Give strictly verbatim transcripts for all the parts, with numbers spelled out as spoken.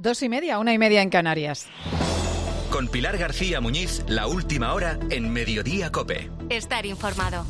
Dos y media, una y media en Canarias. Con Pilar García Muñiz, la última hora en Mediodía COPE. Estar informado.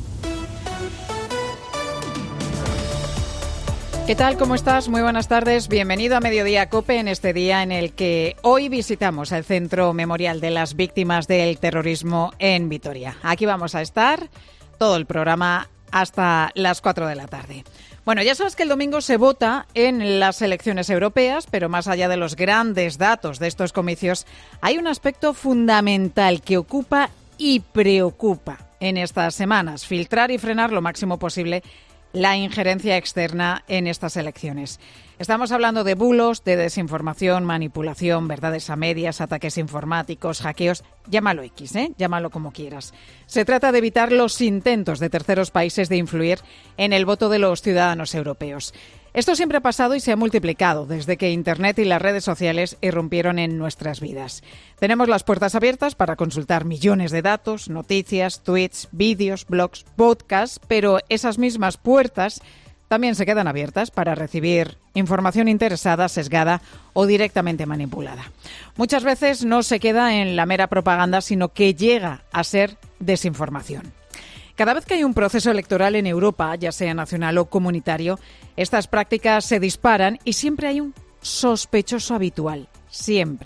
¿Qué tal? ¿Cómo estás? Muy buenas tardes. Bienvenido a Mediodía COPE en este día en el que hoy visitamos el Centro Memorial de las Víctimas del Terrorismo en Vitoria. Aquí vamos a estar todo el programa hasta las cuatro de la tarde. Bueno, ya sabes que el domingo se vota en las elecciones europeas, pero más allá de los grandes datos de estos comicios, hay un aspecto fundamental que ocupa y preocupa en estas semanas: filtrar y frenar lo máximo posible la injerencia externa en estas elecciones. Estamos hablando de bulos, de desinformación, manipulación, verdades a medias, ataques informáticos, hackeos. Llámalo X, ¿eh? Llámalo como quieras. Se trata de evitar los intentos de terceros países de influir en el voto de los ciudadanos europeos. Esto siempre ha pasado y se ha multiplicado desde que Internet y las redes sociales irrumpieron en nuestras vidas. Tenemos las puertas abiertas para consultar millones de datos, noticias, tweets, vídeos, blogs, podcasts, pero esas mismas puertas también se quedan abiertas para recibir información interesada, sesgada o directamente manipulada. Muchas veces no se queda en la mera propaganda, sino que llega a ser desinformación. Cada vez que hay un proceso electoral en Europa, ya sea nacional o comunitario, estas prácticas se disparan y siempre hay un sospechoso habitual, siempre.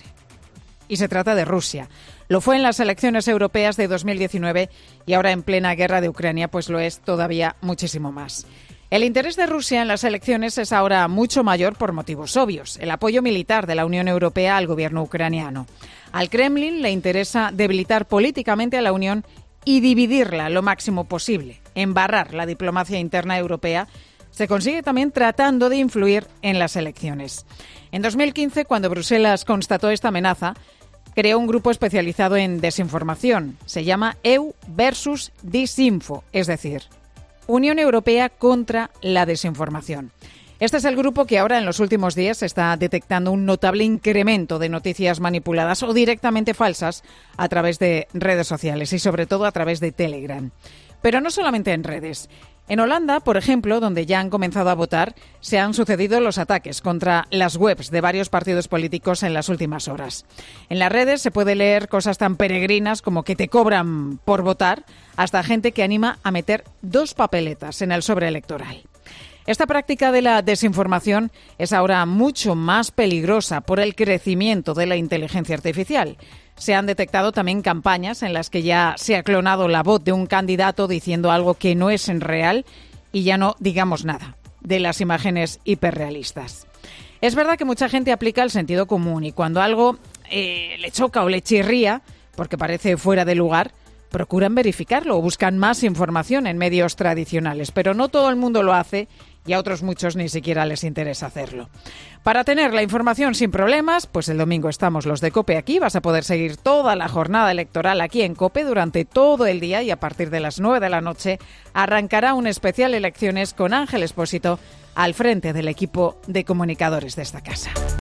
Y se trata de Rusia. Lo fue en las elecciones europeas de dos mil diecinueve y ahora en plena guerra de Ucrania, pues lo es todavía muchísimo más. El interés de Rusia en las elecciones es ahora mucho mayor por motivos obvios: el apoyo militar de la Unión Europea al gobierno ucraniano. Al Kremlin le interesa debilitar políticamente a la Unión y dividirla lo máximo posible. Embarrar la diplomacia interna europea se consigue también tratando de influir en las elecciones. En dos mil quince, cuando Bruselas constató esta amenaza, creó un grupo especializado en desinformación. Se llama E U versus Disinfo, es decir, Unión Europea contra la desinformación. Este es el grupo que ahora en los últimos días está detectando un notable incremento de noticias manipuladas o directamente falsas a través de redes sociales y sobre todo a través de Telegram. Pero no solamente en redes. En Holanda, por ejemplo, donde ya han comenzado a votar, se han sucedido los ataques contra las webs de varios partidos políticos en las últimas horas. En las redes se puede leer cosas tan peregrinas como que te cobran por votar, hasta gente que anima a meter dos papeletas en el sobre electoral. Esta práctica de la desinformación es ahora mucho más peligrosa por el crecimiento de la inteligencia artificial. Se han detectado también campañas en las que ya se ha clonado la voz de un candidato diciendo algo que no es real y ya no digamos nada de las imágenes hiperrealistas. Es verdad que mucha gente aplica el sentido común y cuando algo eh, le choca o le chirría, porque parece fuera de lugar, procuran verificarlo o buscan más información en medios tradicionales, pero no todo el mundo lo hace y a otros muchos ni siquiera les interesa hacerlo. Para tener la información sin problemas, pues el domingo estamos los de COPE aquí. Vas a poder seguir toda la jornada electoral aquí en COPE durante todo el día y a partir de las nueve de la noche arrancará un especial Elecciones con Ángel Expósito al frente del equipo de comunicadores de esta casa.